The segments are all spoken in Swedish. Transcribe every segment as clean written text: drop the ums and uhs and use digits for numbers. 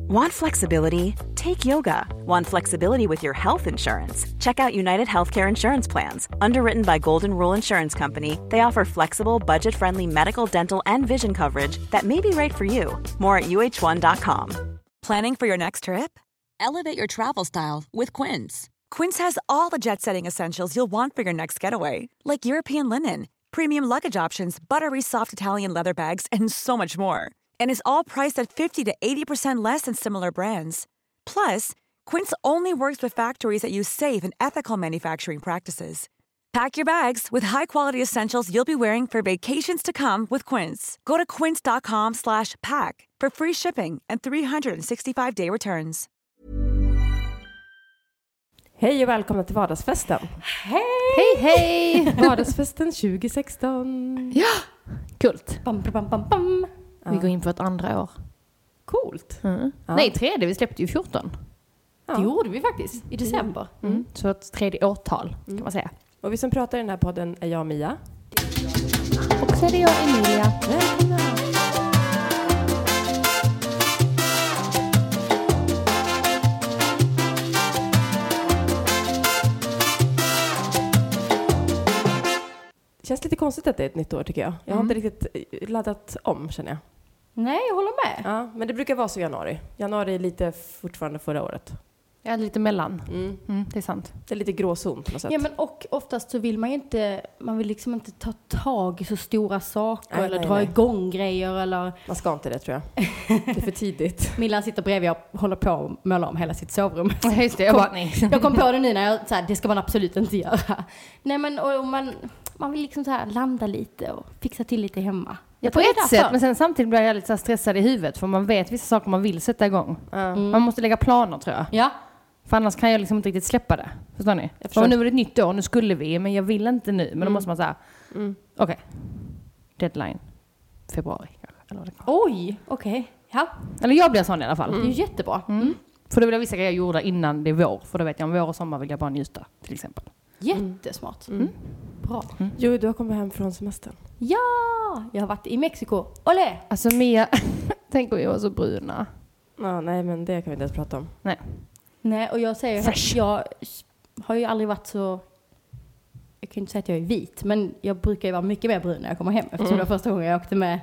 Want flexibility? Take yoga. Want flexibility with your health insurance? Check out United Healthcare Insurance Plans. Underwritten by Golden Rule Insurance Company, they offer flexible, budget-friendly medical, dental, and vision coverage that may be right for you. More at uh1.com. Planning for your next trip? Elevate your travel style with Quince. Quince has all the jet-setting essentials you'll want for your next getaway, like European linen, premium luggage options, buttery soft Italian leather bags, and so much more. And is all priced at 50 to 80% less than similar brands. Plus, Quince only works with factories that use safe and ethical manufacturing practices. Pack your bags with high-quality essentials you'll be wearing for vacations to come with Quince. Go to quince.com/pack for free shipping and 365-day returns. Hej och välkomna till vardagsfesten. Hej! Vardagsfesten 2016. Ja, kult. Bam, bam, bam, bam. Vi går in på ett andra år. Coolt. Ja. Nej, tredje. Vi släppte ju 14. Ja. Det gjorde vi faktiskt i december. Så ett tredje årtal kan man säga. Och vi som pratar i den här podden är jag, Mia. Och så är det jag, Emilia. Välkomna. Det känns lite konstigt att det är ett nytt år, tycker jag. Jag har inte riktigt laddat om, känner jag. Nej, jag håller med. Ja, men det brukar vara så i januari. Januari är lite fortfarande förra året. Ja, lite mellan. Det är sant. Det är lite gråzon på något sätt. Ja, men och oftast så vill man vill liksom inte ta tag i så stora saker eller dra igång grejer eller... Man ska inte det, tror jag. Det är för tidigt. Millan sitter bredvid och håller på att måla om hela sitt sovrum. Just det, jag kom på det nu när jag så här, det ska man absolut inte göra. Nej, men och man vill liksom så här landa lite och fixa till lite hemma. Ja, på ett sätt, men sen samtidigt blir jag lite så här stressad i huvudet för man vet vissa saker man vill sätta igång. Man måste lägga planer, tror jag. Ja. För annars kan jag liksom inte riktigt släppa det. Förstår ni? För nu var det ett nytt år, nu skulle vi, men jag vill inte nu. Men då måste man säga, okej. Deadline. Februari kanske. Eller vad det kan. Oj, okej. Ja. Eller jag blir sån i alla fall. Det är ju jättebra. För då vill jag vissa grejer gjorda innan det är vår. För då vet jag om vår och sommar vill jag bara njuta, till exempel. Jättesmart. Bra. Jo, du har kommit hem från semestern. Ja, jag har varit i Mexiko. Olé! Alltså Mia, tänk om jag var så bruna. Ja, nej, men det kan vi inte ens prata om. Nej, och jag säger att jag har ju aldrig varit så... Jag kan inte säga att jag är vit, men jag brukar ju vara mycket mer brun när jag kommer hem. Eftersom det var första gången jag åkte med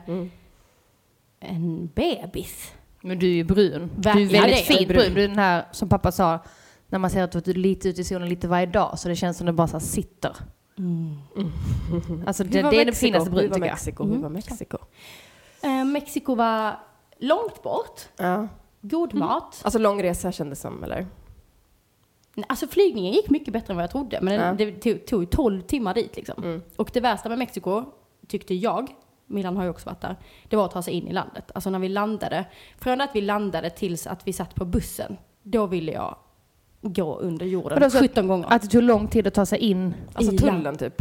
en bebis. Men du är ju brun. Du är väldigt fint brun. Du är den här, som pappa sa, när man ser att du är lite ute i solen lite varje dag. Så det känns som det bara så här sitter. Alltså det är det finaste brun, tycker jag. Hur var Mexiko? Mexiko var långt bort. Ja. God mat. Alltså lång resa kändes som, eller? Alltså flygningen gick mycket bättre än vad jag trodde. Men det tog 12 timmar dit liksom. Och det värsta med Mexiko, tyckte jag, Milan har ju också varit där, det var att ta sig in i landet. Alltså när vi landade, från att vi landade tills att vi satt på bussen, då ville jag gå under jorden 17 gånger. Att det tog lång tid att ta sig in. Alltså i tullen typ.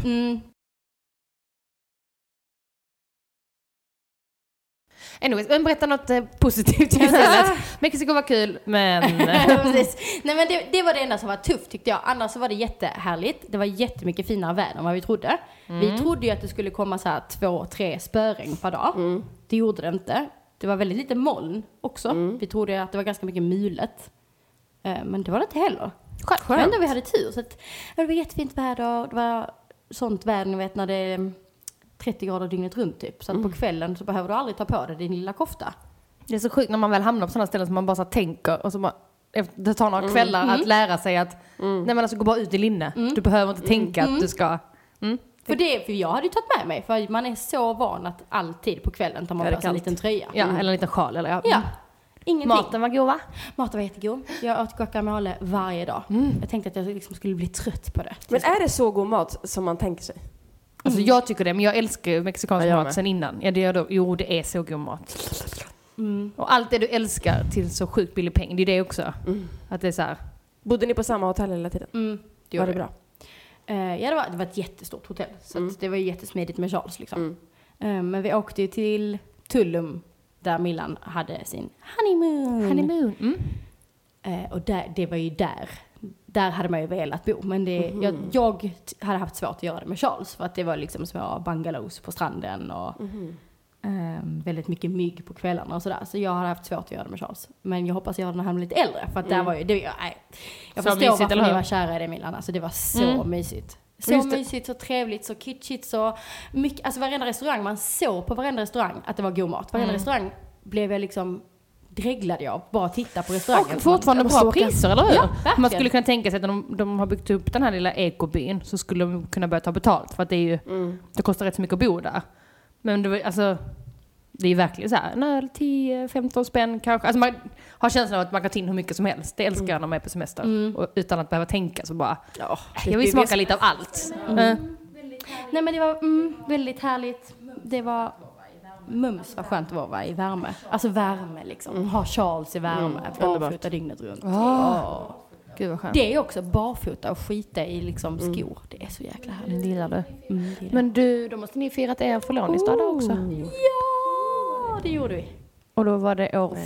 Anyways, men berätta något positivt istället. Mexiko var kul, men... Precis. Nej, men det var det enda som var tufft, tyckte jag. Annars så var det jättehärligt. Det var jättemycket finare väder än vad vi trodde. Vi trodde ju att det skulle komma så här 2-3 spöregn per dag. Det gjorde det inte. Det var väldigt lite moln också. Vi trodde att det var ganska mycket mulet. Men det var det inte heller. Skönt. Ändå vi hade tur. Så att, det var jättefint väder. Det var sånt väder, ni vet, när det är 30 grader dygnet runt typ. Så att på kvällen så behöver du aldrig ta på dig din lilla kofta. Det är så sjukt när man väl hamnar på sådana ställen som man bara så tänker. Och så bara, det tar några kvällar att lära sig att nej, men alltså, gå bara ut i linne. Du behöver inte tänka att du ska... För jag hade ju tagit med mig. För man är så van att alltid på kvällen tar man på sig en liten tröja. Ja, eller en liten sjal. Eller, ja. Ingenting. Maten var god, va? Maten var jättegod. Jag åt guacamole varje dag. Jag tänkte att jag liksom skulle bli trött på det. Men är det så god mat som man tänker sig? Alltså jag tycker det, men jag älskar ju mexikansk mat sen innan. Ja, det är så god mat. Och allt det du älskar till så sjukt billig peng, det är det också. Att det är så här. Bodde ni på samma hotell hela tiden? Det var det bra? Ja, det var ett jättestort hotell. Så att det var jättesmidigt med Charles liksom. Men vi åkte ju till Tulum där Milan hade sin honeymoon. Och det var ju där. Där hade man ju velat bo. Men jag hade haft svårt att göra det med Charles. För att det var liksom små bungalows på stranden. Och Väldigt mycket mygg på kvällarna och sådär. Så jag hade haft svårt att göra det med Charles. Men jag hoppas jag har när han blir lite äldre. För att där var ju, jag förstår mysigt, varför eller ni hur? var kära i det, Milan. Alltså det var så mysigt. Så mysigt, så trevligt, så kitschigt, så mycket. Alltså varenda restaurang, man såg på varenda restaurang att det var god mat. Varenda restaurang blev jag liksom dreglade jag bara titta på restaurangen. Och fortfarande bra priser, eller hur? Ja, verkligen. Man skulle kunna tänka sig att när de har byggt upp den här lilla ekobyn så skulle de kunna börja ta betalt. För att det är ju, det kostar rätt så mycket att bo där. Men det var, alltså, det är ju verkligen så här, en öl 10-15 spänn kanske. Alltså man har känslan av att man kan ta in hur mycket som helst. Det älskar jag när man är på semester. Och utan att behöva tänka så bara, jag vill smaka lite av allt. Nej men det var väldigt härligt. Det var mums, vad skönt det var att vara i värme. Alltså värme liksom. Ha Charles i värme. Barfota dygnet runt. Gud vad skönt. Det är också barfota och skita i liksom skor. Det är så jäkla härligt. Det gillar du. Men du, då måste ni firat er förlovningsdag då också. Ja, det gjorde vi. Och då var det år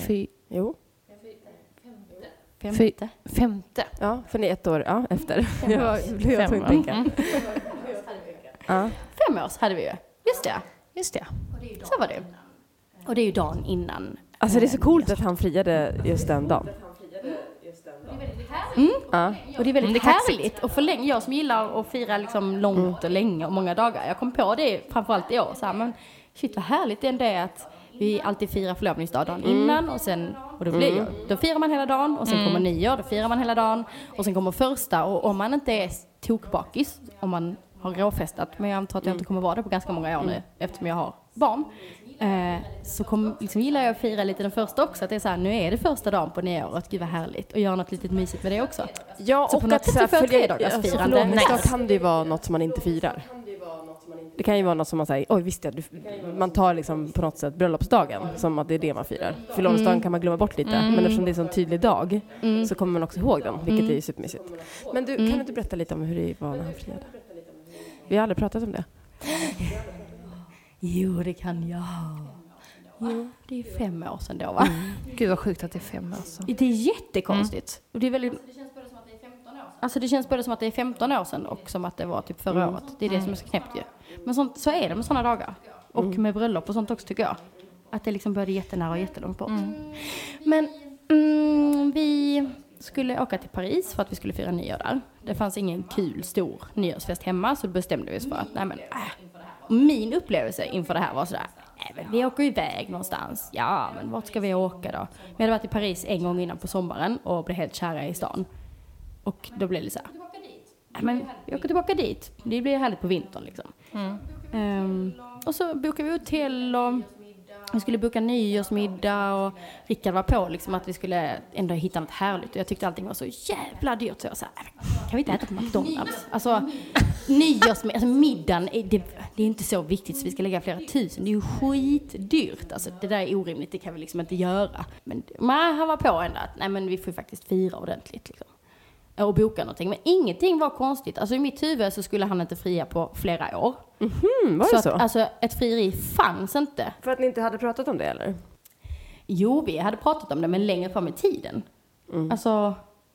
femte. Ja, för ni är 1 år efter. Jag blev tvungen att tänka. 5 års hade vi ju. Just det. Så var det. Och det är ju dagen innan. Alltså det är så coolt att han friade just den dagen. Och det är väldigt härligt. Och jag som gillar att fira liksom långt och länge och många dagar. Jag kom på det framförallt i år. Så här, men shit vad härligt det är att vi alltid firar förlovningsdag dagen innan. Och då blir då firar man hela dagen. Och sen kommer nyår, då firar man hela dagen. Och sen kommer första. Och om man inte är tokbakis, om man har råfestat, men jag antar att jag inte kommer vara det på ganska många år nu eftersom jag har barn, så gillar jag att fira lite den första också, att det är så här, nu är det första dagen på nyåret, gud vad härligt, och göra något litet mysigt med det också. Ja, så och på något att sätt för 3 dagars firande. Nej, kan det ju vara något som man inte firar. Det kan ju vara något som man säger, oj visst ja, man tar liksom på något sätt bröllopsdagen som att det är det man firar. Förlovningsdagen kan man glömma bort lite, men eftersom det är en sån tydlig dag så kommer man också ihåg den, vilket är ju supermysigt. Men du, kan du inte berätta lite om hur det var när han friade? Vi har aldrig pratat om det. Jo, det kan jag. Jo, det är 5 år sedan då, va? Gud vad sjukt att det är 5 år sedan. Det är jättekonstigt. Och det är väldigt... Det känns både som att det är 15 år sedan. Alltså det känns både som att det är 15 år sedan och som att det var typ förra året. Det är det som är så knäppt ju. Men så är det med sådana dagar. Och med bröllop och sånt också tycker jag. Att det liksom började jättenära och jättelångt bort. Men vi skulle åka till Paris för att vi skulle fira nyår där. Det fanns ingen kul stor nyårsfest hemma, så då bestämde vi oss för att min upplevelse inför det här var sådär, vi åker iväg någonstans. Ja, men vart ska vi åka då? Vi hade varit i Paris en gång innan på sommaren och blev helt kära i stan. Och då blev det så här, men vi åker tillbaka dit. Det blir härligt på vintern liksom. Och så bokade vi hotell och vi skulle boka nyårsmiddag och Rickard var på liksom att vi skulle ändå hitta något härligt. Och jag tyckte allting var så jävla dyrt. Så jag sa, kan vi inte äta på McDonalds? Alltså, middagen, det är inte så viktigt så vi ska lägga flera tusen. Det är ju skitdyrt. Alltså, det där är orimligt, det kan vi liksom inte göra. Men han var på ändå att men vi får faktiskt fira ordentligt liksom. Och boka någonting. Men ingenting var konstigt. Alltså i mitt huvud så skulle han inte fria på flera år. Var det så? Att, alltså ett frieri fanns inte. För att ni inte hade pratat om det eller? Jo, vi hade pratat om det, men längre fram i tiden. Alltså...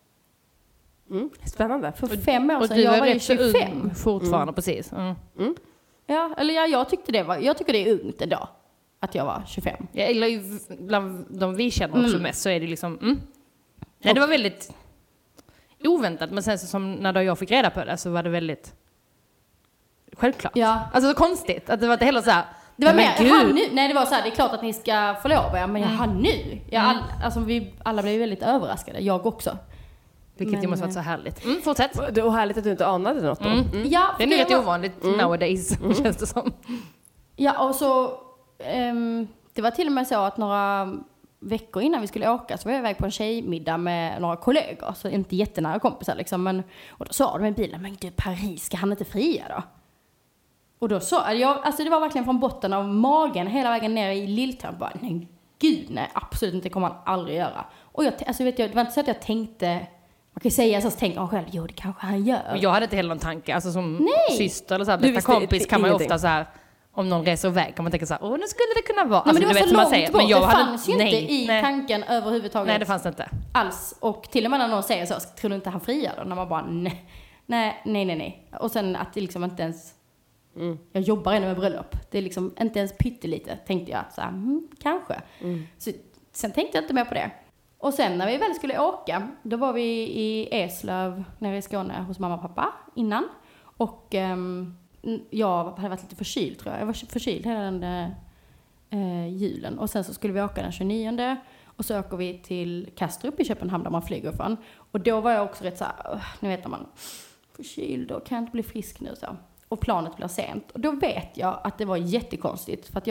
Spännande. För 5 år Och sedan, du jag var var ju rätt så 25. ung fortfarande, precis. Ja, eller jag tyckte jag tycker det är ungt ändå. Att jag var 25. Jag gillar ju bland de vi känner också mest så är det liksom... Nej, det var väldigt oväntat, men sen så som när jag fick reda på det så var det väldigt självklart. Ja. Alltså så konstigt att det var inte heller så här. Det var mer, nu. Nej, det var så här, det är klart att ni ska förlova er, men nu. Alltså vi alla blev väldigt överraskade, jag också. Vilket ju måste varit så härligt. Fortsätt. Och härligt att du inte anade något då. Ja, det är nog rätt ovanligt nowadays, känns det som. Ja, och så det var till och med så att några veckor innan vi skulle åka så var jag iväg på en tjejmiddag med några kollegor, så inte jättenära kompisar liksom, men och då sa de i bilen, men du, Paris, ska han inte fria då? Och då sa jag, alltså det var verkligen från botten av magen hela vägen ner i lilltån, bara, nej gud, nej, absolut inte, kommer han aldrig göra. Och jag, alltså vet jag, det var inte så att jag tänkte, man kan ju säga så, tänker man själv, jo det kanske han gör. Och jag hade inte heller någon tanke, alltså som syster eller så här, Du bästa kompis kan man ju ingenting. ofta så här, om någon reser iväg kan man tänka så här, nu skulle det kunna vara. Nej, men alltså, det var så man långt bort, men jag det hade, fanns ju inte i tanken överhuvudtaget. Nej, det fanns inte. Alls, och till och med när någon säger så, tror du inte han friar då? När man bara, nej. Och sen att det liksom inte ens Jag jobbar ännu med bröllop. Det är liksom inte ens pyttelite, tänkte jag. Så här, kanske. Så, sen tänkte jag inte mer på det. Och sen när vi väl skulle åka, då var vi i Eslöv nere i Skåne hos mamma och pappa innan. Och jag hade varit lite förkyld, tror jag. Jag var förkyld hela den julen. Och sen så skulle vi åka den 29. Och så åker vi till Kastrup i Köpenhamn där man flyger från. Och då var jag också rätt så här, nu vet man, förkyld och kan jag inte bli frisk nu så. Och planet blir sent. Och då vet jag att det var jättekonstigt. För att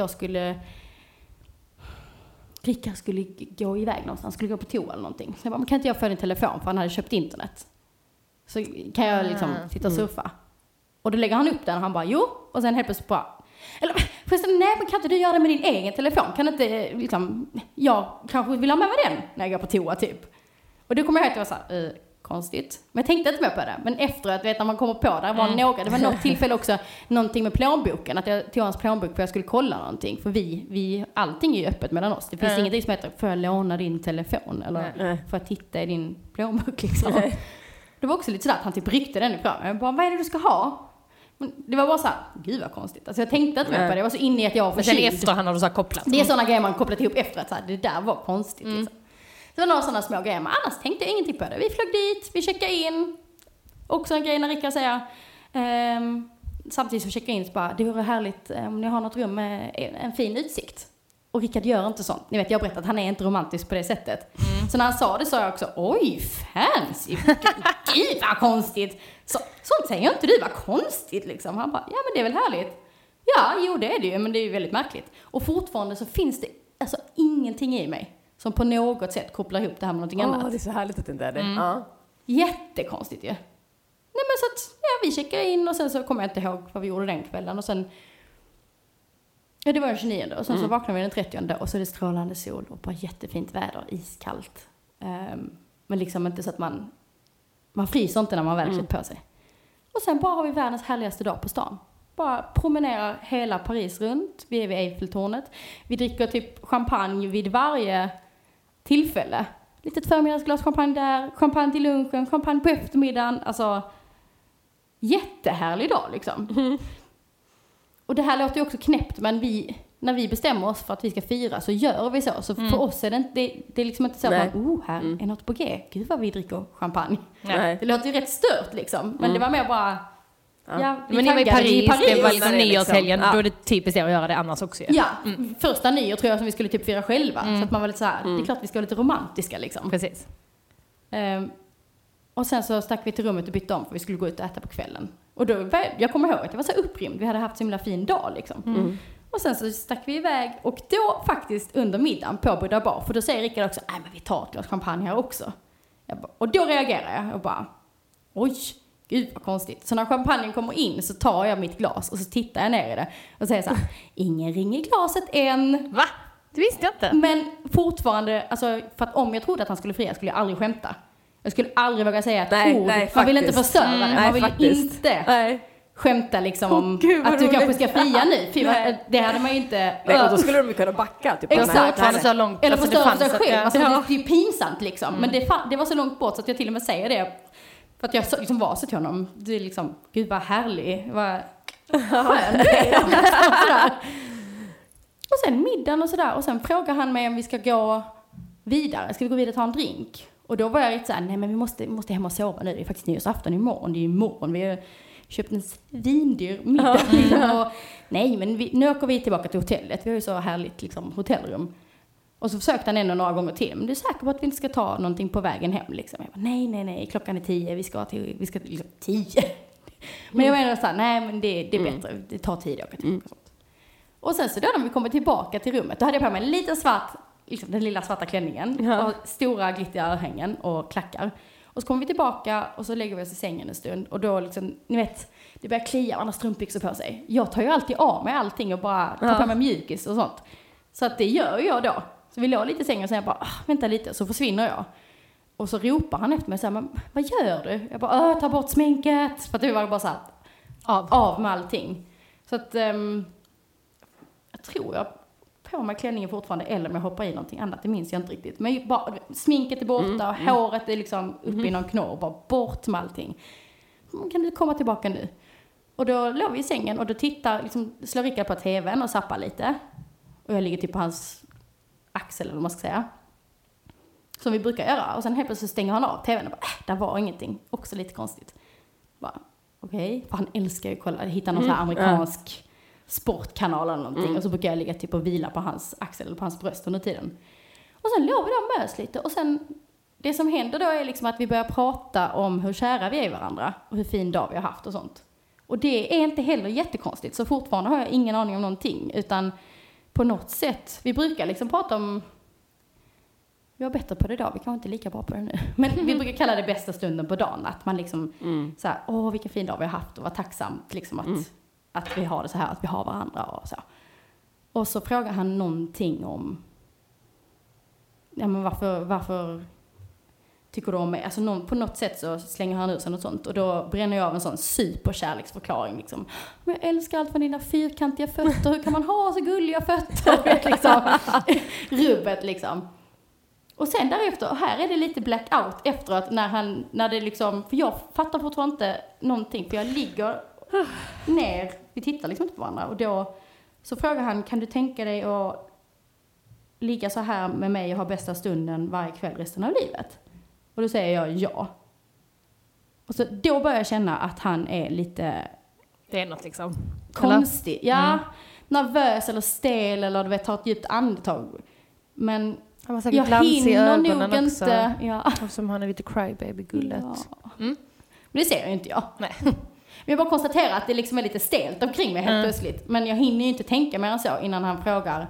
Rickard skulle gå iväg någonstans. Skulle gå på toa eller någonting. Så jag bara, men kan inte jag få din telefon? För han hade köpt internet. Så kan jag liksom sitta och surfa. Och då lägger han upp den och han bara, jo. Och sen helt plötsligt bara, eller förresten, nej, men kan inte du göra det med din egen telefon? Kan inte, liksom, jag kanske vill ha med mig den när jag går på toa typ. Och då kommer jag ihåg att jag var så här, konstigt. Men jag tänkte inte mer på det. Men efteråt, vet när man kommer på det var något tillfälle också, någonting med plånboken. Att jag tog hans plånbok för att jag skulle kolla någonting. För allting är ju öppet mellan oss. Det finns ingenting som heter, får jag låna din telefon? Eller får jag titta i din plånbok liksom. Det var också lite sådär att han typ ryckte den ifrån. Jag bara, vad är det du ska ha? Men det var bara så här, gud vad konstigt. Alltså jag tänkte inte mer på det. Jag var så inne i att jag var förkyld. Men sen efter han hade så här kopplat. Det är sådana grejer man kopplat ihop efter att så här, det där var konstigt liksom. Det var några sådana små grejer, men annars tänkte jag ingenting på det. Vi flög dit, vi checkade in. Också en grej när Rickard säger, samtidigt som vi checkade in så bara, det vore härligt om ni har något rum med en fin utsikt. Och Rickard gör inte sånt. Ni vet, jag har berättat att han är inte romantisk på det sättet. Så när han sa det så jag också, oj, fancy. Gud vad konstigt. Sånt säger jag inte, du var konstigt liksom. Han bara, ja men det är väl härligt. Ja, jo det är det ju, men det är ju väldigt märkligt. Och fortfarande så finns det alltså ingenting i mig som på något sätt kopplar ihop det här med någonting annat. Det är så härligt att det inte är det. Jättekonstigt ju. Nej men så att, ja vi checkar in och sen så kommer jag inte ihåg vad vi gjorde den kvällen. Och sen, ja det var den 29 och sen så vaknade vi den 30 och så är det strålande sol och bara jättefint väder, iskallt. Men liksom inte så att man fryser inte när man väl klär på sig. Och sen bara har vi världens härligaste dag på stan. Bara promenerar hela Paris runt. Vi är vid Eiffeltornet. Vi dricker typ champagne vid varje tillfälle. Litet förmiddagsglas champagne där. Champagne till lunchen. Champagne på eftermiddagen. Alltså, jättehärlig dag liksom. Och det här låter ju också knäppt. Men när vi bestämmer oss för att vi ska fira så gör vi så. Så för oss är det inte, det är liksom inte så att man, här är något på G. Gud vad vi dricker champagne. Nej. Det låter ju rätt stört liksom. Men det var mer bara... Ja, men ni var i Paris, det var liksom nyårshelgen, liksom. Då är det typiskt att göra det annars också. Ja, första nyår tror jag som vi skulle typ fira själva. Så att man var lite så här, det är klart vi ska vara lite romantiska liksom. Precis. Och sen så stack vi till rummet och bytte om för vi skulle gå ut och äta på kvällen. Och då, jag kommer ihåg att jag var så upprymd, vi hade haft så himla fin dag liksom. Och sen så stack vi iväg och då faktiskt under middagen på Buddha Bar, för då säger Rickard också, nej men vi tar ett glas champagne här också. Och då reagerar jag och bara, oj. Gud vad konstigt. Så när champagnen kommer in så tar jag mitt glas och så tittar jag ner i det och säger så här, ingen ring i glaset än. Va? Det visste jag inte. Men fortfarande, alltså, för att om jag trodde att han skulle fria skulle jag aldrig skämta. Jag skulle aldrig våga säga ett ord. Man vill inte förstöra det. Man vill inte skämta liksom om att du kanske ska fria nu. För det hade man ju inte... Nej, och då skulle de ju kunna backa. Typ, exakt. Så långt, eller alltså, förstöra sig själv. Ja. Alltså, det är ju pinsamt liksom. Men det var så långt bort så att jag till och med säger det. För att jag liksom var så till honom. Det är liksom, gud vad härlig. Vad skön du är. Och sen middagen och sådär. Och sen frågar han mig om vi ska gå vidare. Ska vi gå vidare och ta en drink? Och då var jag lite såhär, nej men vi måste hem och sova nu. Det är faktiskt nyårsafton imorgon. Det är imorgon. Vi har köpt en svindyr middag. Och, nej men nu åker vi tillbaka till hotellet. Vi har ju så härligt liksom, hotellrum. Och så försökte han ändå några gånger till. Men du är säker på att vi inte ska ta någonting på vägen hem? Liksom. Jag bara, nej, klockan är 10. Vi ska liksom 10. Men jag menar såhär, nej men det är bättre. Det tar tid att åka tillbaka. Och sen så då när vi kommer tillbaka till rummet, då hade jag på mig en liten svart, liksom den lilla svarta klänningen. Och stora glittriga örhängen och klackar. Och så kommer vi tillbaka och så lägger vi oss i sängen en stund. Och då liksom, ni vet, det börjar klia och andra strumpbyxor på sig. Jag tar ju alltid av mig allting och bara tar på mig mjukis och sånt. Så att det gör jag då. Så vi låg lite i sängen och sen jag bara, vänta lite, så försvinner jag. Och så ropar han efter mig så här, men vad gör du? Jag bara, ta bort sminket. För att det var bara så här, av med allting. Så att, jag tror jag på mig klänningen fortfarande, eller om jag hoppar i någonting annat, det minns jag inte riktigt. Men bara, sminket är borta och håret är liksom uppe i någon knorr, bara bort med allting. Kan du komma tillbaka nu? Och då låg vi i sängen och då slår Rickard på tvn och zappar lite. Och jag ligger typ på hans axel eller vad man ska säga. Som vi brukar göra. Och sen helt plötsligt stänger han av tvn och bara, där var ingenting. Också lite konstigt. Bara, okej. För han älskar ju att hitta någon sån här amerikansk sportkanal eller någonting. Och så brukar jag ligga typ och vila på hans axel eller på hans bröst under tiden. Och sen låg vi där och mös lite. Och sen, det som händer då är liksom att vi börjar prata om hur kära vi är i varandra. Och hur fin dag vi har haft och sånt. Och det är inte heller jättekonstigt. Så fortfarande har jag ingen aning om någonting. Utan på något sätt, vi brukar liksom prata om, vi var bättre på det idag, vi kan inte lika bra på det nu. Men vi brukar kalla det bästa stunden på dagen. Att man liksom så här, vilken fin dag vi har haft och var tacksamt liksom att vi har det så här, att vi har varandra och så. Och så frågar han någonting om, ja men varför tycker du om mig? Alltså på något sätt så slänger han ut sig något sånt. Och då bränner jag av en sån superkärleksförklaring liksom. Men jag älskar allt från dina fyrkantiga fötter. Hur kan man ha så gulliga fötter? Liksom. Rubbet liksom. Och sen därefter, och här är det lite blackout efteråt när det liksom, för jag fattar fortfarande inte någonting. För jag ligger ner, vi tittar liksom inte på varandra. Och då så frågar han, kan du tänka dig att ligga så här med mig och ha bästa stunden varje kväll resten av livet? Och då säger jag ja. Och så då börjar jag känna att han är lite... Det är något liksom. Konstig. Ja, nervös eller stel eller du vet, ta ett djupt andetag. Men han var säkert glans i ögonen nog också. Inte... Ja. Och som han är lite crybaby-gullet. Ja. Men det ser jag inte jag. Nej. Men jag bara konstaterar att det liksom är lite stelt omkring mig helt plötsligt. Men jag hinner ju inte tänka mer än så innan han frågar...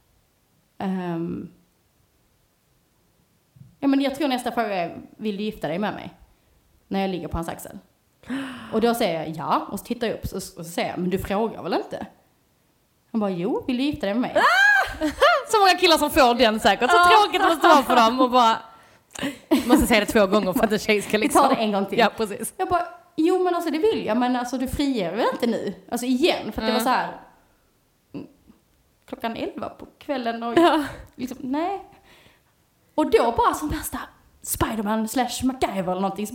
Ja, men jag tror nästa fråga är, vill du gifta dig med mig? När jag ligger på hans axel. Och då säger jag ja. Och så tittar jag upp och så säger jag, men du frågar väl inte? Han bara, jo, vill du gifta dig med mig? Så många killar som får den säkert. Så tråkigt det måste vara för dem. Och bara, måste säga det 2 gånger för att en tjej ska liksom... Vi tar det en gång till. Ja, precis. Jag bara, jo men alltså det vill jag. Men alltså du friger väl inte nu? Alltså igen, för att det var så här... Klockan 11 på kvällen och liksom, nej. Och då bara som värsta Spiderman / MacGyver eller någonting så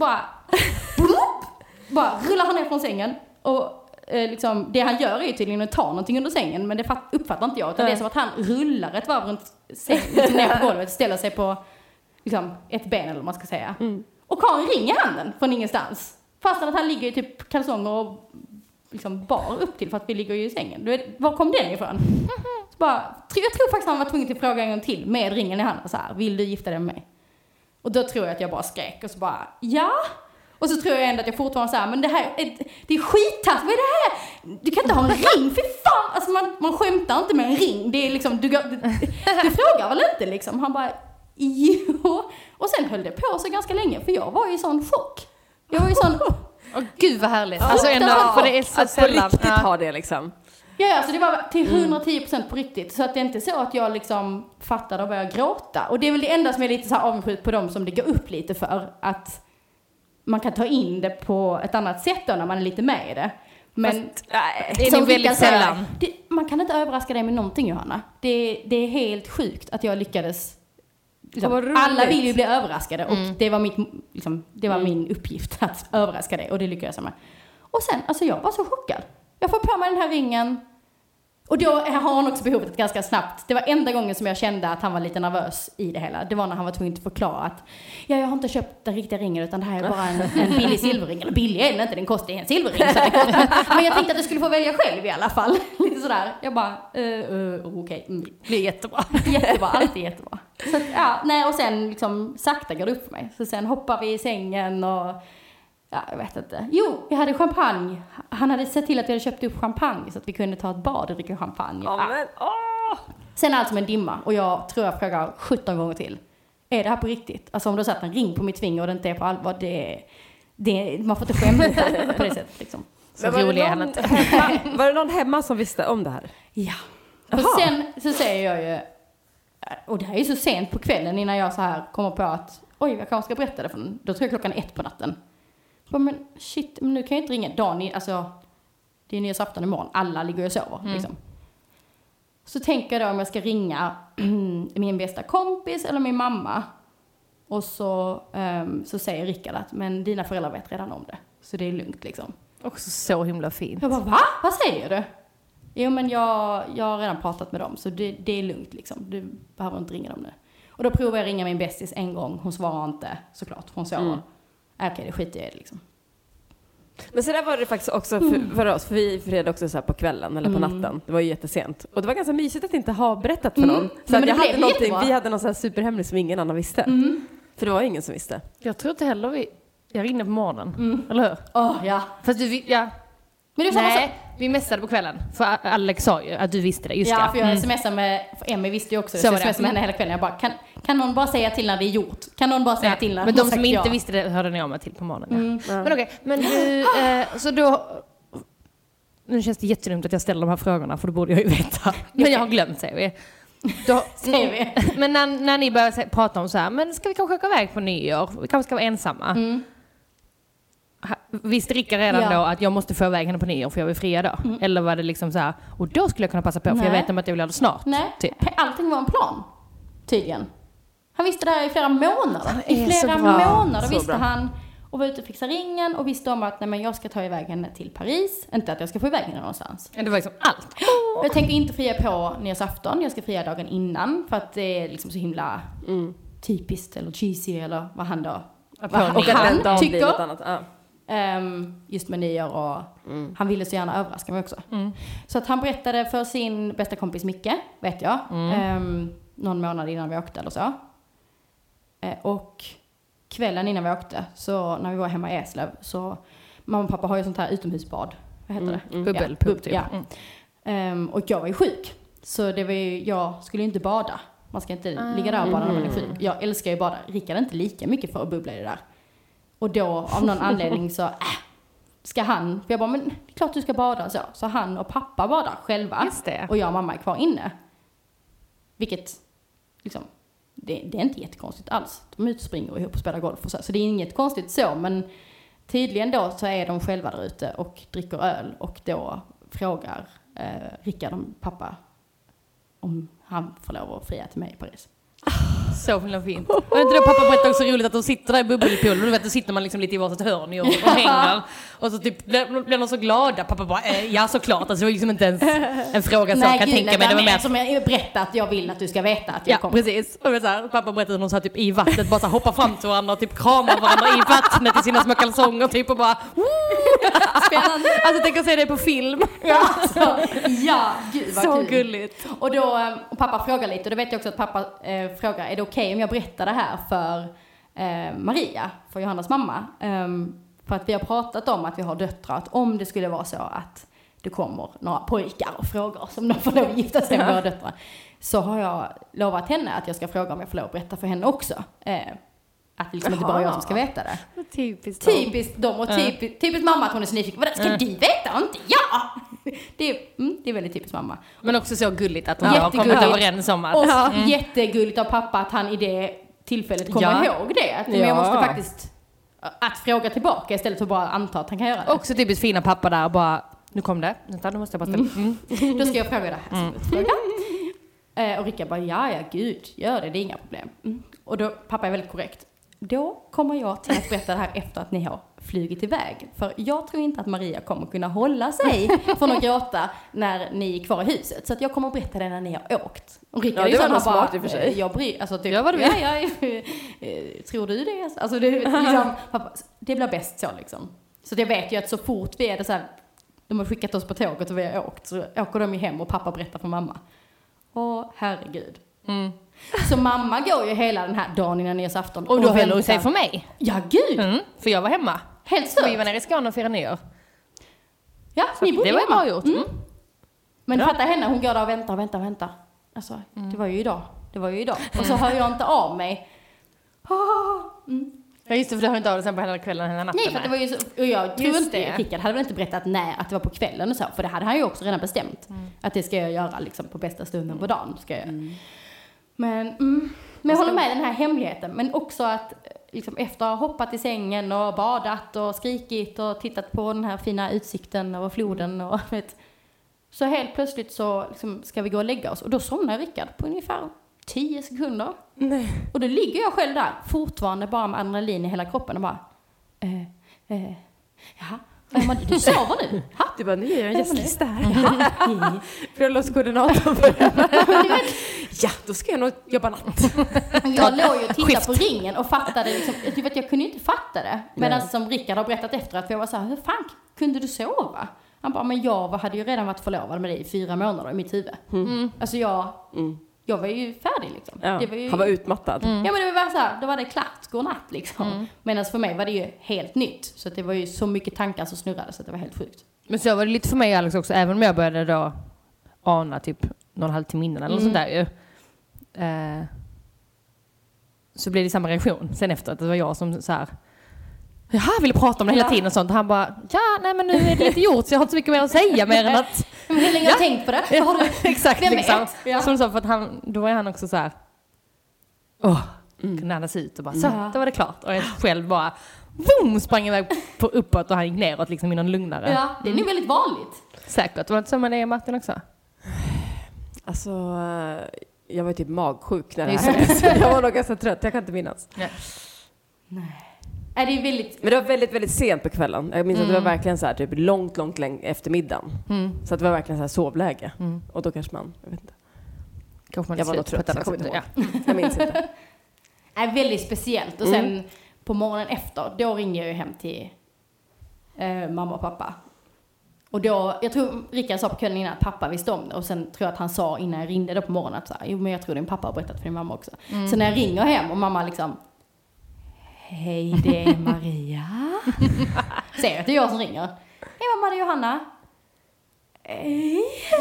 bara rullar han ner från sängen och liksom, det han gör är ju tydligen att ta någonting under sängen, men det uppfattar inte jag, utan det är som att han rullar ett varv runt sängen, liksom ner på golvet, ställer sig på liksom, ett ben eller vad man ska säga. Och har en ring i handen från ingenstans. Fast att han ligger i typ kalsonger och liksom bar upp till för att vi ligger ju i sängen. Du vet, var kom den ifrån? Så bara, jag tror faktiskt han var tvungen till att fråga en gång till med ringen i handen så här, vill du gifta dig med mig? Och då tror jag att jag bara skrek och så bara, ja. Och så tror jag ändå att jag fortfarande så här, men det här det är skittatt, vad är det här? Du kan inte ha en ring, för fan! Alltså man skämtar inte med en ring. Det är liksom, du frågar väl inte liksom? Han bara, jo. Och sen höll det på så ganska länge, för jag var ju i sån chock. Jag var ju sån... Gud vad härligt. Alltså ändå, för det är så sällan. På riktigt har det liksom. Ja, alltså det var till 110% på riktigt. Så att det är inte så att jag liksom fattade och började gråta. Och det är väl det enda som är lite så här avundsjuk på dem som det går upp lite för. Att man kan ta in det på ett annat sätt då när man är lite med i det. Men fast, det är nog väldigt sällan. Man kan inte överraska dig med någonting, Johanna. Det är helt sjukt att jag lyckades. Liksom, alla vill ju bli överraskade och det var min uppgift att överraska dig och det lyckades jag med. Och sen, alltså jag var så chockad. Jag får på mig den här ringen och då har han också behovet ganska snabbt. Det var enda gången som jag kände att han var lite nervös i det hela. Det var när han var tvungen att förklara att jag har inte köpt den riktiga ringen utan det här är bara en billig silverring. Eller billig är den inte, den kostar en silverring. Så det kostar. Men jag tänkte att du skulle få välja själv i alla fall. Lite sådär. Jag bara, okej. Det blir jättebra. Jättebra, alltid jättebra. Så att, ja, nej, och sen liksom sakta går det upp för mig. Så sen hoppar vi i sängen och ja, jag vet inte. Jo, vi hade champagne. Han hade sett till att vi hade köpt upp champagne så att vi kunde ta ett bad och dricka champagne. Sen allt som en dimma. Och jag tror jag frågar 17 gånger till. Är det här på riktigt? Alltså om du har satt en ring på mitt finger och det inte är på allvar, man får inte skämta på det sättet liksom. Så rolig är han inte. Var det någon hemma som visste om det här? Ja. Och sen så säger jag ju, och det här är ju så sent på kvällen innan jag så här kommer på att oj, jag kanske ska berätta det för den. Då tror jag klockan 1 på natten. Men shit, men nu kan jag inte ringa. Alltså, det är nyårsafton imorgon. Alla ligger och sover. Liksom. Så tänker jag då om jag ska ringa min bästa kompis eller min mamma. Och så säger Rickard att men dina föräldrar vet redan om det. Så det är lugnt liksom. Också så himla fint. Jag bara, va? Vad säger du? Jo, men jag har redan pratat med dem, så det är lugnt liksom. Du behöver inte ringa dem nu. Och då provar jag ringa min bästis en gång. Hon svarar inte, såklart. Hon sover. Okej, det skiter jag i det liksom. Men så där var det faktiskt också för oss. För vi firade också så här på kvällen eller på natten. Det var ju jättesent. Och det var ganska mysigt att inte ha berättat för någon. Så att vi hade något så här superhemligt som ingen annan visste. För det var ingen som visste. Jag tror inte heller jag ringde på morgonen. Eller hur? Ja. Fast ja. Men det var vi messade på kvällen. För Alex sa ju att du visste det. Just ja, det. för jag smsade med... För Emmy visste ju också det. Så jag smsade med henne hela kvällen. Jag bara, kan någon bara säga till när det är gjort? Kan någon bara säga till när men de som inte visste det hörde ni av mig till på morgonen. Men okej. Men du... så då... Nu känns det jättedumt att jag ställer de här frågorna. För då borde jag ju veta. Men jag har glömt, säger vi. Men när ni börjar prata om så här, men ska vi kanske åka iväg på nyår? Vi kanske ska vara ensamma. Visste Rickard redan då att jag måste få iväg henne på nyår för jag vill fria då? Eller var det liksom så här, och då skulle jag kunna passa på för jag vet om att jag vill göra det snart? Nej, typ. Allting var en plan, tydligen. Han visste det här i flera månader. I så flera bra. månader Så visste bra. han och var ute och fixade ringen och visste om att nej, men jag ska ta iväg henne till Paris. Inte att jag ska få iväg henne någonstans. Det var liksom allt. Jag tänker inte fria på nyårsafton. Jag ska fria dagen innan för att det är liksom så himla typiskt eller cheesy eller vad han då Och att den dagen blir något tycker. annat. Ja. Just med nyår och han ville så gärna överraska mig också. Så att han berättade för sin bästa kompis Micke, vet jag. Någon månad innan vi åkte eller så. Och kvällen innan vi åkte, så när vi var hemma i Eslöv, så mamma och pappa har ju sånt här utomhusbad. Vad heter det? Bubbelpub typ. Ja. Och jag var ju sjuk. Så det var ju, jag skulle ju inte bada. Man ska inte ligga där och bada när man är sjuk. Jag älskar ju bada. Rickard inte lika mycket för att bubbla i det där. Och då av någon anledning så ska han, för jag bara, men det är klart du ska bada så han och pappa badar själva. Just det. Och jag och mamma är kvar inne. Vilket liksom, det är inte jättekonstigt alls. De är ute och springer ihop och spelar golf och så det är inget konstigt så, men tydligen då så är de själva där ute och dricker öl och då frågar Rickard om pappa om han får lov att fria till mig i Paris. Så himla fint. Och inte då pappa berättade också roligt att de sitter där i bubbelpoolen och du vet, då sitter man liksom lite i varsitt hörn och hänger. Och så typ blir de så glada. Pappa bara, ja såklart. Alltså det var liksom inte ens en fråga så jag kan tänka mig. Det var mer som jag berättat att jag vill att du ska veta att jag kommer. Ja, precis. Och så här, pappa berättade att de så här, typ i vattnet bara så här, hoppar fram till varandra och typ kramar varandra i vattnet i sina små kalsonger typ och bara spännande. Alltså tänk att se det på film. Ja, gud vad så kul. Gulligt. Och då och pappa frågar lite och då vet jag också att pappa frågar, är det okej om jag berättar det här för Maria, för Johannas mamma? För att vi har pratat om att vi har döttrar, att om det skulle vara så att det kommer några pojkar och frågar som de får lov att gifta sig med våra döttrar, så har jag lovat henne att jag ska fråga om jag får lov att berätta för henne också. Att det liksom inte bara jag som ska veta det. Typiskt dem och typiskt mamma att hon är så nyfiken. Vad ska du veta? Inte jag! Det är väldigt typiskt mamma. Men också så gulligt att de har kommit överens om att... Och jättegulligt av pappa att han i det tillfället kommer ihåg det. Att jag måste faktiskt... Att fråga tillbaka istället för att bara anta att han kan göra det. Också typiskt fina pappa där och bara... Nu kom det. Vänta, nu måste jag bara ställa. Då ska jag fråga det här. Och Rickard bara, ja gud, gör det är inga problem. Och då, pappa är väldigt korrekt. Då kommer jag till att berätta det här efter att ni har flugit iväg. För jag tror inte att Maria kommer kunna hålla sig från att gråta när ni är kvar i huset. Så att jag kommer att berätta det när ni har åkt. Och Rickard det var nog smart i och för sig. Jag bryr, alltså typ, jag var tror du det? Alltså det, liksom, pappa, det blir bäst så liksom. Så jag vet ju att så fort vi är det så här, de har skickat oss på tåget och vi har åkt, så åker de ju hem och pappa berättar för mamma. Åh, herregud. Så mamma går ju hela den här dagen innan nyårsafton. Och då höll hon sig för mig. Ja, gud. För jag var hemma. Helt stört. Vi var nere i Skåne och firade nyår. Ja, ni bodde det var hemma. bra gjort. Men fatta henne, hon går där och väntar. Alltså, det var ju idag. Och så hör jag inte av mig. Ja just det, för du hör inte av dig sen på hela kvällen hela natten. Nej, för det var ju så, och jag tror Just inte, det. Rickard hade väl inte berättat när att det var på kvällen och så, för det hade han ju också redan bestämt. Att det ska jag göra liksom på bästa stunden på dagen. Ska jag. Men jag håller med den här hemligheten, men också att liksom, efter att ha hoppat i sängen och badat och skrikit och tittat på den här fina utsikten över floden och vet, så helt plötsligt så liksom, ska vi gå och lägga oss och då somnar Rickard på ungefär 10 sekunder. Nej. Och då ligger jag själv där, fortfarande bara med adrenalin i hela kroppen och bara jaha. Du sover nu? Ha? Du bara, nu är jag en gästlista här. Bröllopskoordinator för ja, då ska jag nog jobba natt. Jag låg ju och tittade på ringen och fattade liksom, jag kunde inte fatta det. Medan som Rickard har berättat efteråt, för jag var så här, hur fan kunde du sova? Han bara, men jag hade ju redan varit förlovad med dig i 4 månader i mitt huvud. Alltså jag var ju färdig liksom. Ja, det var ju, han var utmattad. Ja, men det var så här, då var det klart, godnatt liksom. Medan för mig var det ju helt nytt. Så det var ju så mycket tankar som snurrade så det var helt sjukt. Men så var det lite för mig Alex också, även om jag började då ana typ 1,5 timme innan eller sånt där ju. Så blev det samma reaktion sen efter att det var jag som så här, jag ville prata om det hela tiden och sånt. Och han bara, nej men nu är det inte gjort så jag har inte så mycket mer att säga mer än att... Men hur länge har du tänkt på det? Har du... Exakt, liksom. Ja. Som så, för att då var han också så här, kunde andas ut och bara, så, då var det klart. Och jag själv bara, boom, sprang iväg uppåt och han gick neråt liksom i någon lugnare. Ja, det är nog väldigt vanligt. Säkert, var det så med det Martin också? Alltså, jag var typ magsjuk när det här hände. Jag var nog ganska trött, jag kan inte minnas. Nej. Är det väldigt... Men det var väldigt, väldigt sent på kvällen. Jag minns att det var verkligen så här typ långt efter middagen. Så att det var verkligen så här sovläge. Och då kanske jag vet inte. Jag var nog trött, jag kommer inte ihåg. Jag minns inte. Det är väldigt speciellt. Och sen på morgonen efter, då ringde jag ju hem till mamma och pappa. Och då, jag tror Rickard sa på kvällen innan att pappa visste om det. Och sen tror jag att han sa innan jag ringde då på morgonen att så här, jo men jag tror din pappa har berättat för din mamma också. Så när jag ringer hem och mamma liksom, hej, det är Maria. Säger att det är jag som ringer. Hej mamma, det är Johanna. Hej.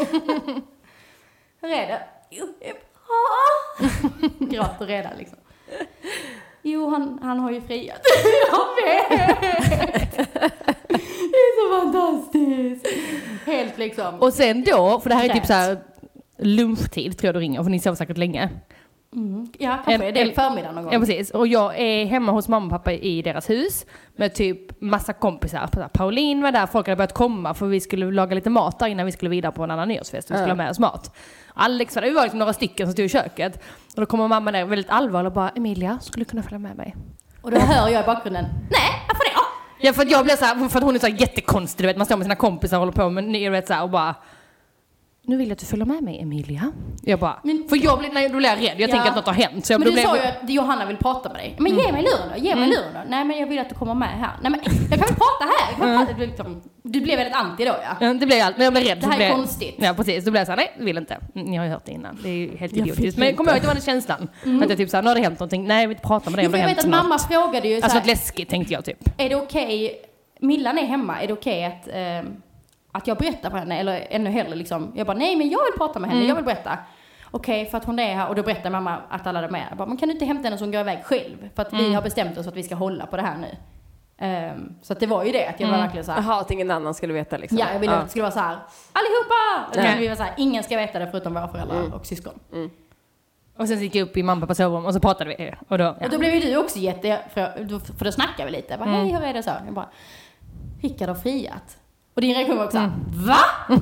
Hur är det? Jo, det är bra. Gråter redan liksom. Jo, han har ju friat. Jag vet. Det är så fantastiskt. Helt liksom. Och sen då, för det här är typ så här lunchtid tror jag du ringer, för ni sover säkert länge. Ja, kanske det är förmiddag någon gång. Ja, precis. Och jag är hemma hos mamma och pappa i deras hus med typ massa kompisar. Pauline var där, folk hade börjat komma för vi skulle laga lite mat där innan vi skulle vidare på en annan nyårsfest. Vi skulle ha med oss mat. Alex var där, vi var liksom några stycken som stod i köket. Och då kommer mamma där väldigt allvarlig och bara, Emilia, skulle du kunna följa med mig? Och då hör jag i bakgrunden, nej, varför det? Ja, för att jag blev så här, för att hon är så här jättekonstig, du vet, man står med sina kompisar och håller på med, du vet så här, och bara, nu vill jag att du följer med mig, Emilia. Jag bara, för jag blev rädd. Jag tänker att något har hänt. Så jag men du blev... sa ju att Johanna vill prata med dig. Men ge mig luren då, luren då. Nej, men jag vill att du kommer med här. Nej, men jag kan väl prata här. Du blev väldigt anti då, ja. Ja, det blev allt. Men jag blev rädd. Det här är konstigt. Ja, precis. Då blev jag så här, nej, vill inte. Ni har ju hört det innan. Det är ju helt idiotiskt. Men kommer jag ihåg att det var den känslan. Att jag typ så här, nu har det hänt någonting. Nej, jag vill inte prata med dig. Jag vet att mamma frågade ju så här, alltså läskigt tänkte jag typ. Är det okej, Millan är hemma, är det okej att jag berättar för henne, eller ännu hellre liksom, jag bara, nej men jag vill prata med henne, jag vill berätta. Okej, för att hon är här, och då berättar mamma att alla är med. Jag bara, men kan du inte hämta henne som går iväg själv? För att vi har bestämt oss att vi ska hålla på det här nu. Så att det var ju det, att jag var verkligen så här. Jaha, att ingen annan skulle veta liksom. Ja, jag ville att det skulle vara så här, allihopa! Vi var så här, ingen ska veta det förutom våra föräldrar och syskon. Och sen gick jag upp i mamma på sovrum och så pratade vi. Och då blev ju du också för då snackade vi lite. Jag bara, hej, hur är det så? Jag bara, Rickard har friat. Och din reaktion var också va?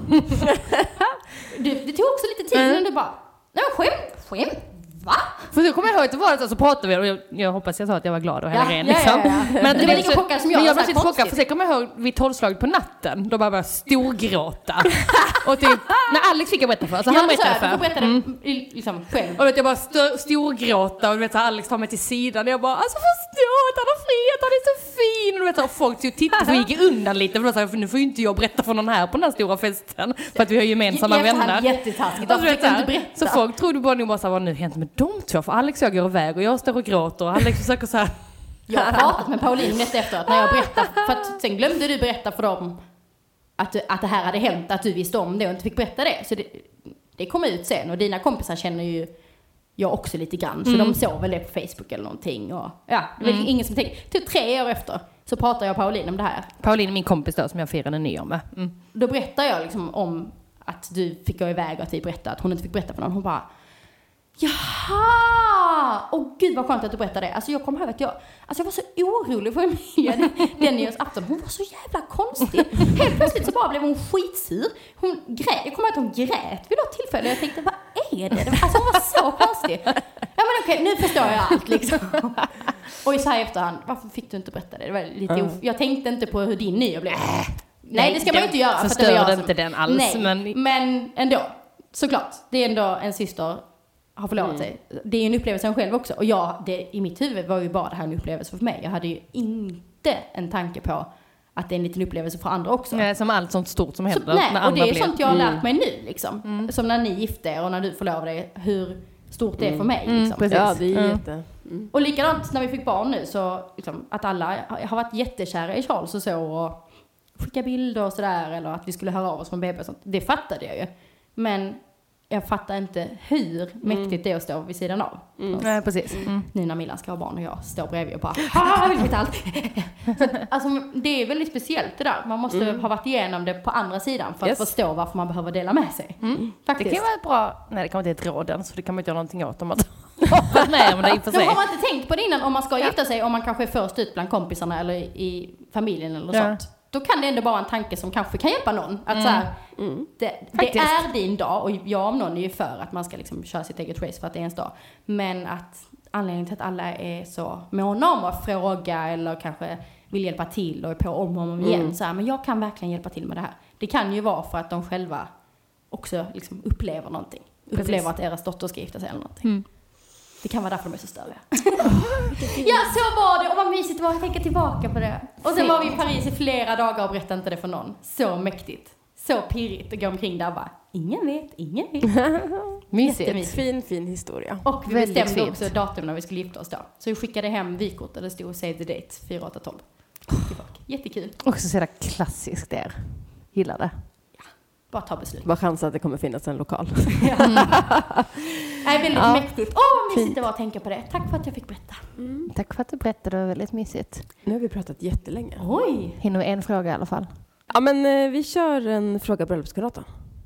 det tog också lite tid innan du bara, nej men skämt, va? För så kommer jag ihåg att det var så pratade vi och jag hoppas jag sa att jag var glad och hela grejen liksom. Men det var lika chockad som jag. Men jag blev lite chockad för sen kommer jag ihåg vid 12-slaget på natten då bara storgråta. Och typ, när Alex fick jag berätta för, alltså han berättade för. Du berättade liksom själv. Och vet jag bara storgråta och du vet så Alex tar mig till sidan och jag bara, alltså förstå att han har frihet, han är så fin. Och du vet så folk så tittade för gick undan lite för då sa jag, nu får ju inte jag berätta för någon här på den här stora festen för att vi har gemensamma vänner. Jättetaskigt, så folk trodde bara nog bara så här, vad nu hänt med de två? För Alex och jag går iväg och jag står och gråter och Alex försöker så här. Jag har pratat med Pauline nästa efteråt när jag berättade, för att sen glömde du berätta för dem att det här hade hänt, att du visste om det och inte fick berätta det. Så det kom ut sen och dina kompisar känner ju jag också lite grann. Så de såg väl det på Facebook eller någonting. Och, ja, det var ingen som tänkte. Typ 3 år efter så pratar jag och Pauline om det här. Pauline är min kompis då som jag firade nyår med. Då berättar jag liksom om att du fick gå iväg och att vi berättade att hon inte fick berätta för någon. Hon bara, jaha! åh gud vad skönt att du berättade det. Alltså jag kommer ihåg att jag var så orolig för Emilia den nyårsafton. Hon var så jävla konstig. Helt plötsligt så bara blev hon skitsur. Hon grät. Jag kommer ihåg att hon grät vid något tillfälle. Jag tänkte, vad är det? Alltså hon var så konstig. Ja men okej, nu förstår jag allt liksom. Och så här efterhand, varför fick du inte berätta det? Det var lite jag tänkte inte på hur din nyår blev. Nej, det ska man ju inte göra. Förstörde inte den alls. Nej, men ändå. Såklart. Det är ändå en syster har förlovat sig. Det är en upplevelse själv också. Och i mitt huvud var ju bara det här en upplevelse för mig. Jag hade ju inte en tanke på att det är en liten upplevelse för andra också. Nej, som allt sånt stort som händer. Nej, när och det är blir. sånt jag har lärt mig nu liksom. Som när ni gifte er och när du förlovade dig. Hur stort det är för mig liksom. Ja, det är jätte... Och likadant när vi fick barn nu så liksom, att alla har varit jättekära i Charles och så och skicka bilder och sådär eller att vi skulle höra av oss från BB och sånt. Det fattade jag ju. Men jag fattar inte hur mäktigt det är att stå vid sidan av. Nej, precis. Nu när Milan ska ha barn och jag står bredvid och bara jag vill veta allt. Alltså, det är väldigt speciellt det där. Man måste ha varit igenom det på andra sidan för att förstå varför man behöver dela med sig. Det kan vara ett bra... Nej, det kan inte ett råd så det kan man inte göra någonting åt om att nej, men det är för sig. Har man inte tänkt på det innan om man ska gifta sig, om man kanske är först ut bland kompisarna eller i familjen eller sånt. Då kan det ändå vara en tanke som kanske kan hjälpa någon. Att så här, det är din dag och jag om någon är ju för att man ska liksom köra sitt eget race för att det är ens dag. Men att anledningen till att alla är så måna om att fråga eller kanske vill hjälpa till och är på om igen. Så här, men jag kan verkligen hjälpa till med det här. Det kan ju vara för att de själva också liksom upplever någonting. Upplever att deras dotter ska gifta sig eller någonting. Det kan vara därför de är så störiga. Ja, så var det. Och vad mysigt det var att tänka tillbaka på det. Och sen var vi i Paris i flera dagar och berättade inte det för någon. Så mäktigt. Så pirrigt att gå omkring där bara. Ingen vet. Mysigt. Fin historia. Och vi bestämde också datum när vi skulle gifta oss då. Så vi skickade hem vykort där det stod Save the Date 4812. Jättekul. Också så jävla klassiskt där. Gillar det. Bara ta beslut. Vad chans att det kommer finnas en lokal. Det är väldigt mäktigt. Vad mysigt det var att tänka på det. Tack för att jag fick berätta. Tack för att du berättade, det var väldigt mysigt. Nu har vi pratat jättelänge. Oj. Hinner vi en fråga i alla fall? Ja, men vi kör en fråga bröllopskuratan.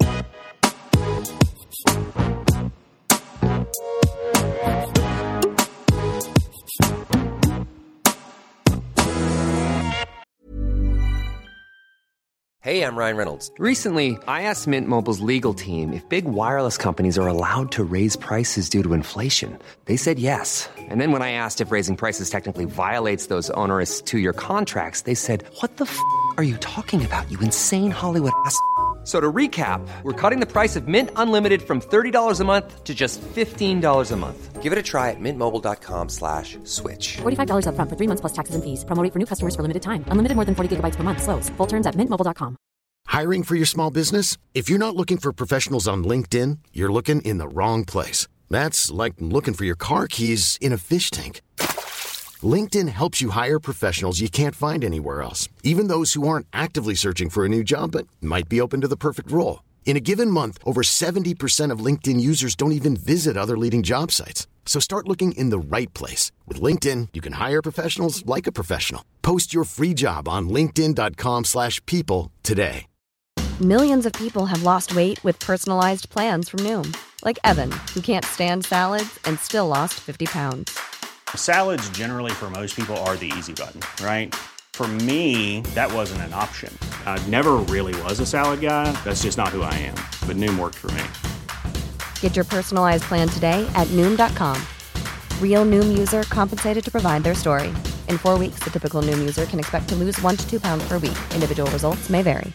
Hey, I'm Ryan Reynolds. Recently, I asked Mint Mobile's legal team if big wireless companies are allowed to raise prices due to inflation. They said yes. And then when I asked if raising prices technically violates those onerous two-year contracts, they said, what the f*** are you talking about, you insane Hollywood ass? So to recap, we're cutting the price of Mint Unlimited from $30 a month to just $15 a month. Give it a try at mintmobile.com/switch. $45 up front for 3 months plus taxes and fees. Promo rate for new customers for limited time. Unlimited more than 40 gigabytes per month. Slows full terms at mintmobile.com. Hiring for your small business? If you're not looking for professionals on LinkedIn, you're looking in the wrong place. That's like looking for your car keys in a fish tank. LinkedIn helps you hire professionals you can't find anywhere else, even those who aren't actively searching for a new job but might be open to the perfect role. In a given month, over 70% of LinkedIn users don't even visit other leading job sites. So start looking in the right place. With LinkedIn, you can hire professionals like a professional. Post your free job on linkedin.com/people today. Millions of people have lost weight with personalized plans from Noom. Like Evan, who can't stand salads and still lost 50 pounds. Salads generally for most people are the easy button, right? For me, that wasn't an option. I never really was a salad guy. That's just not who I am. But Noom worked for me. Get your personalized plan today at Noom.com. Real Noom user compensated to provide their story. In 4 weeks, the typical Noom user can expect to lose 1 to 2 pounds per week. Individual results may vary.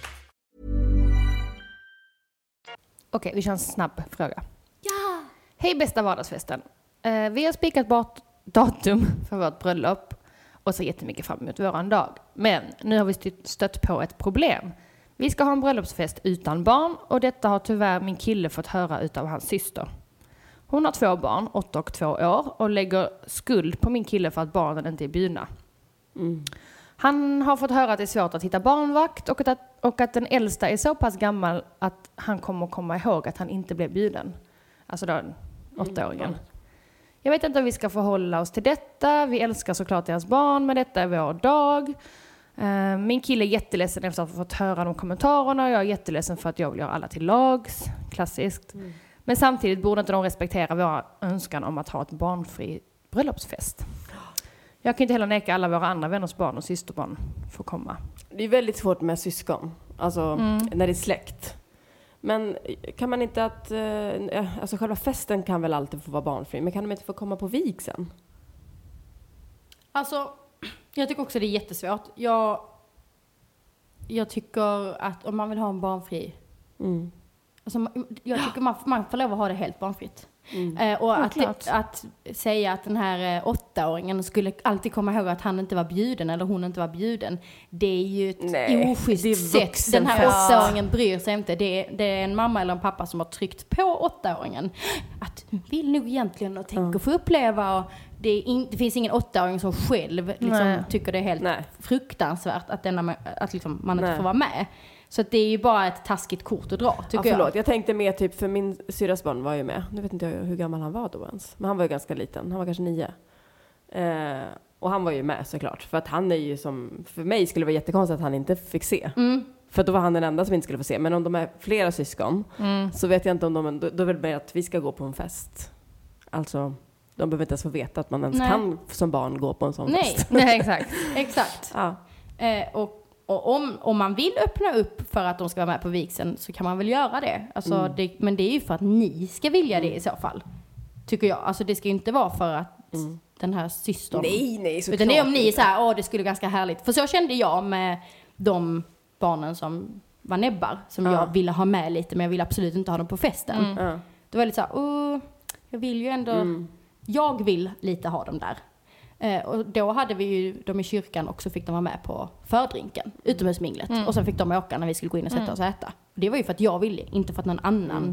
Okej, vi kör en snabb fråga. Ja! Hej bästa vardagsfesten. Vi har spikat bort datum för vårt bröllop och ser jättemycket fram emot våran dag. Men nu har vi stött på ett problem. Vi ska ha en bröllopsfest utan barn och detta har tyvärr min kille fått höra utav hans syster. Hon har 2 barn, 8 och 2 år, och lägger skuld på min kille för att barnen inte är bjudna. Han har fått höra att det är svårt att hitta barnvakt och att den äldsta är så pass gammal att han kommer komma ihåg att han inte blev bjuden. Alltså då 8-åringen. Jag vet inte om vi ska förhålla oss till detta. Vi älskar såklart deras barn, men detta är vår dag. Min kille är jätteledsen efter att ha fått höra de kommentarerna. Jag är jätteledsen för att jag vill göra alla till lags. Klassiskt. Men samtidigt borde inte de respektera våra önskan om att ha ett barnfri bröllopsfest. Jag kan inte heller neka alla våra andra vänners barn och systerbarn får komma. Det är väldigt svårt med syskon, alltså när det är släkt. Men kan man inte att, alltså själva festen kan väl alltid få vara barnfri, men kan de inte få komma på vigseln? Alltså, jag tycker också det är jättesvårt. Jag tycker att om man vill ha en barnfri, alltså, jag tycker man får lov att ha det helt barnfritt. Och att säga att den här 8-åringen skulle alltid komma ihåg att han inte var bjuden eller hon inte var bjuden, det är ju ett oschysst sätt. Den här 8-åringen bryr sig inte. Det är en mamma eller en pappa som har tryckt på 8-åringen att vill nog egentligen och tänka få uppleva. Och det finns ingen 8-åring som själv liksom tycker det är helt fruktansvärt att liksom man inte får vara med. Så att det är ju bara ett taskigt kort att dra, tycker jag. Jag tänkte mer typ, för min syrras barn var ju med. Nu vet inte jag hur gammal han var då ens. Men han var ju ganska liten. Han var kanske 9. Och han var ju med såklart. För att han är ju som, för mig skulle det vara jättekonstigt att han inte fick se. För då var han den enda som inte skulle få se. Men om de är flera syskon så vet jag inte om då vill man att vi ska gå på en fest. Alltså, de behöver inte ens få veta att man ens kan som barn gå på en sån fest. Nej, exakt. Exakt. Ja. Och om man vill öppna upp för att de ska vara med på vigseln så kan man väl göra det. Alltså men det är ju för att ni ska vilja det i så fall. Tycker jag. Alltså det ska ju inte vara för att den här systern... Nej, så utan det är om ni är så här, det skulle vara ganska härligt. För så kände jag med de barnen som var nebbar. Som jag ville ha med lite, men jag ville absolut inte ha dem på festen. Det var lite så här, jag vill ju ändå... Jag vill lite ha dem där. Och då hade vi ju dem i kyrkan och så fick de vara med på fördrinken, utomhusminglet. Och sen fick de åka när vi skulle gå in och sätta oss och äta. Och det var ju för att jag ville, inte för att någon annan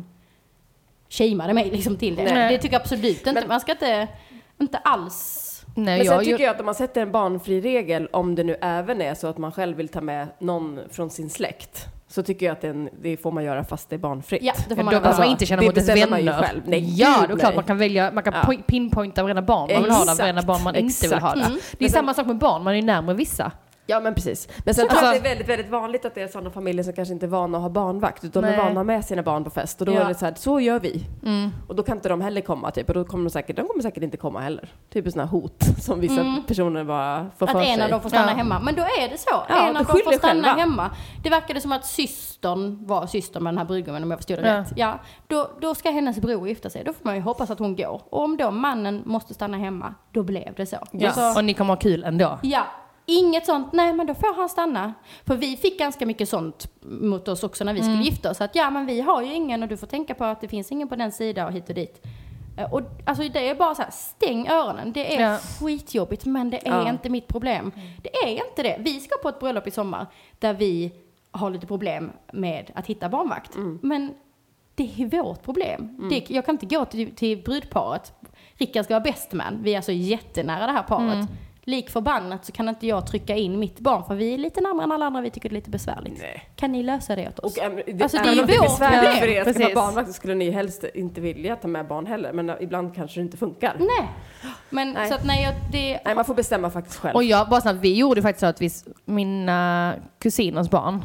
shameade mig liksom till det. Det tycker jag absolut inte. Man ska inte alls... Nej, men sen tycker jag att om man sätter en barnfri regel, om det nu även är så att man själv vill ta med någon från sin släkt, så tycker jag att det får man göra fast det är barnfritt. Ja, det får man göra. Alltså, man inte känna mot ens vänner. Man ju själv. Nej, det är klart man kan välja, man kan pinpointa varenda barn man vill ha, varenda barn man inte vill ha det. Det är samma sak med barn, man är ju närmare vissa. Ja, men precis. Men sen tror jag det är väldigt, väldigt vanligt att det är sådana familjer som kanske inte är vana att ha barnvakt, utan de är vana med sina barn på fest. Och då är det så här, så gör vi. Och då kan inte de heller komma, typ. Och då kommer de kommer säkert inte komma heller. Typ sådana hot som vissa personer bara får för sig. Att en av dem får stanna hemma. Men då är det så. En av dem får stanna hemma. Det verkade som att systern var syster med den här brudgummen, om jag förstod det rätt. Ja, då ska hennes bror gifta sig. Då får man ju hoppas att hon går. Och om då mannen måste stanna hemma, då blev det så. Och ni kommer ha kul ändå. Ja. Inget sånt, nej men då får han stanna. För vi fick ganska mycket sånt mot oss också när vi skulle gifta oss. Att men vi har ju ingen och du får tänka på att det finns ingen på den sidan och hit och dit. Och alltså det är bara så här, stäng öronen. Det är skitjobbigt, men det är inte mitt problem. Det är inte det. Vi ska på ett bröllop i sommar där vi har lite problem med att hitta barnvakt. Men det är vårt problem. Jag kan inte gå till brudparet. Rickard ska vara best man. Vi är alltså jättenära det här paret. Lik förbannat så kan inte jag trycka in mitt barn, för vi är lite närmare än alla andra, vi tycker det är lite besvärligt. Nej. Kan ni lösa det åt oss? Och, alltså det är ju vårt problem. För er att vara barnvakt så skulle ni helst inte vilja ta med barn heller, men ibland kanske det inte funkar. Nej. Men så att nej, man får bestämma faktiskt själv. Och bara snabbt, vi gjorde faktiskt så att mina kusiners barn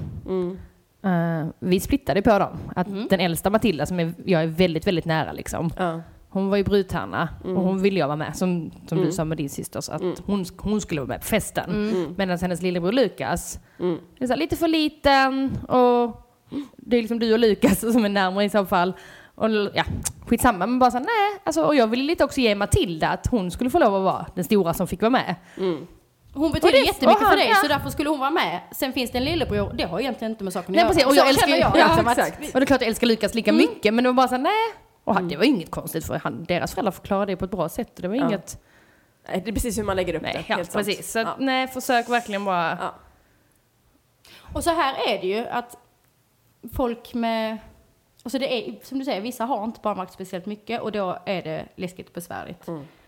vi splittade på dem. Att den äldsta Matilda, som jag är väldigt, väldigt nära liksom. Hon var ju brudtärna och hon ville jag vara med, som du sa med din syster, så att hon skulle vara med på festen. Medan hennes lillebror Lukas är så lite för liten, och det är liksom du och Lukas som är närmare i så fall. Och skitsamma, men bara så nej, alltså, och jag ville lite också ge Matilda att hon skulle få lov att vara den stora som fick vara med. Hon betyder jättemycket för dig, så därför skulle hon vara med. Sen finns det en lillebror, det har egentligen inte med saken att göra. Precis, och jag älskar exakt. Och det är klart jag älskar Lukas lika mycket, men det var bara så nej. Och det var inget konstigt, för deras föräldrar förklarade det på ett bra sätt. Det var inget... Nej, det är precis hur man lägger upp det. Ja, precis. Så försök verkligen bara... Ja. Och så här är det ju att folk med... Alltså det är, som du säger, vissa har inte barnvakt speciellt mycket, och då är det läskigt och besvärligt.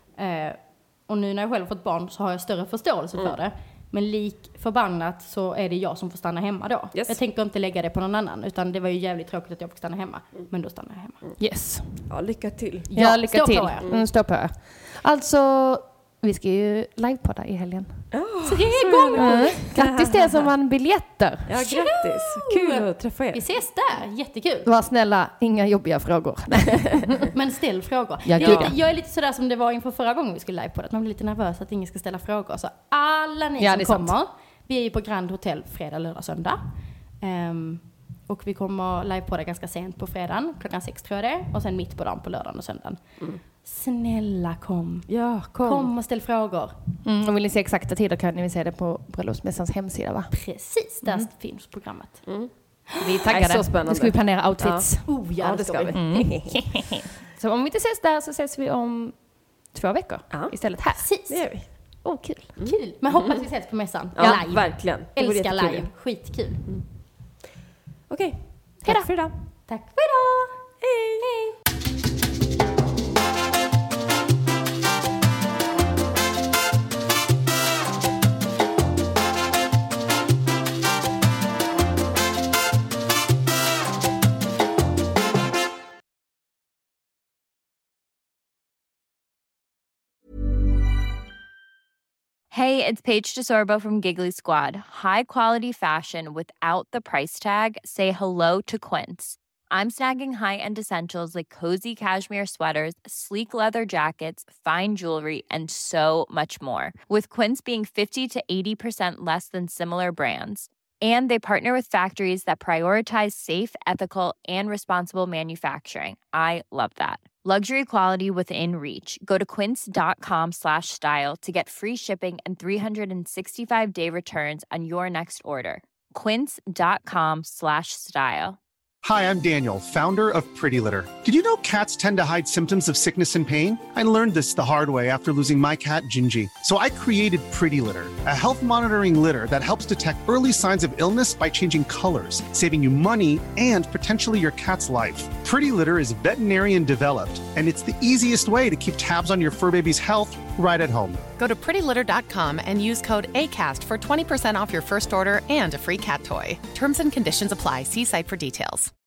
Och nu när jag själv fått barn så har jag större förståelse för det. Men lik förbannat så är det jag som får stanna hemma då. Yes. Jag tänker inte lägga det på någon annan, utan det var ju jävligt tråkigt att jag fick stanna hemma. Men då stannar jag hemma. Yes. Ja, lycka till. Ja, lycka till. Stå på er. Stå på er. Alltså, vi ska ju livepodda i helgen. 3 gånger! Grattis till er som vann biljetter. Ja, grattis. Kul att träffa er. Vi ses där, jättekul. Var snälla, inga jobbiga frågor. Men ställ frågor. Ja, Jag är lite sådär som det var inför förra gången vi skulle live på det. Att man blir lite nervös att ingen ska ställa frågor. Så alla ni som kommer, vi är ju på Grand Hotel fredag, lördag, söndag. Och vi kommer live på det ganska sent på fredagen, klockan 6 tror jag det. Och sen mitt på dagen på lördagen och söndagen. Snälla kom. Ja, kom och ställ frågor. Och vill ni se exakta tider kan ni se det på Bröllopsmässans hemsida, va? Precis, där finns programmet. Vi är taggade. Så spännande. Nu ska vi planera outfits. Ja, det ska vi. Så om vi inte ses där så ses vi om 2 veckor istället här. Precis. Det gör vi. Kul. Kul. Men hoppas vi ses på mässan. Ja, Live. verkligen. Älskar live. Skitkul. Okej. Tack för idag. Tack för idag. Hej. Hey, it's Paige DeSorbo from Giggly Squad. High quality fashion without the price tag. Say hello to Quince. I'm snagging high-end essentials like cozy cashmere sweaters, sleek leather jackets, fine jewelry, and so much more. With Quince being 50 to 80% less than similar brands. And they partner with factories that prioritize safe, ethical, and responsible manufacturing. I love that. Luxury quality within reach. Go to quince.com/style to get free shipping and 365-day returns on your next order. Quince.com/style. Hi, I'm Daniel, founder of Pretty Litter. Did you know cats tend to hide symptoms of sickness and pain? I learned this the hard way after losing my cat, Gingy. So I created Pretty Litter, a health monitoring litter that helps detect early signs of illness by changing colors, saving you money and potentially your cat's life. Pretty Litter is veterinarian developed, and it's the easiest way to keep tabs on your fur baby's health right at home. Go to prettylitter.com and use code ACAST for 20% off your first order and a free cat toy. Terms and conditions apply. See site for details.